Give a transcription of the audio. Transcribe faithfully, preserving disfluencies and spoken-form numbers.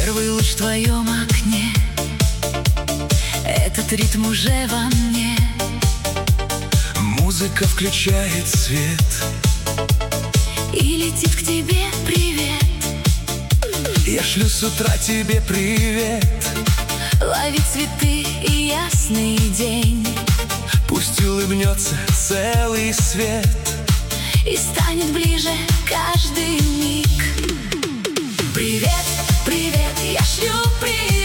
Первый луч в твоем окне, этот ритм уже во мне. Музыка включает свет и летит к тебе привет. Я шлю с утра тебе привет. Лови цветы и ясный день, пусть улыбнется целый свет и станет ближе каждый миг. Привет, привет, я шлю привет.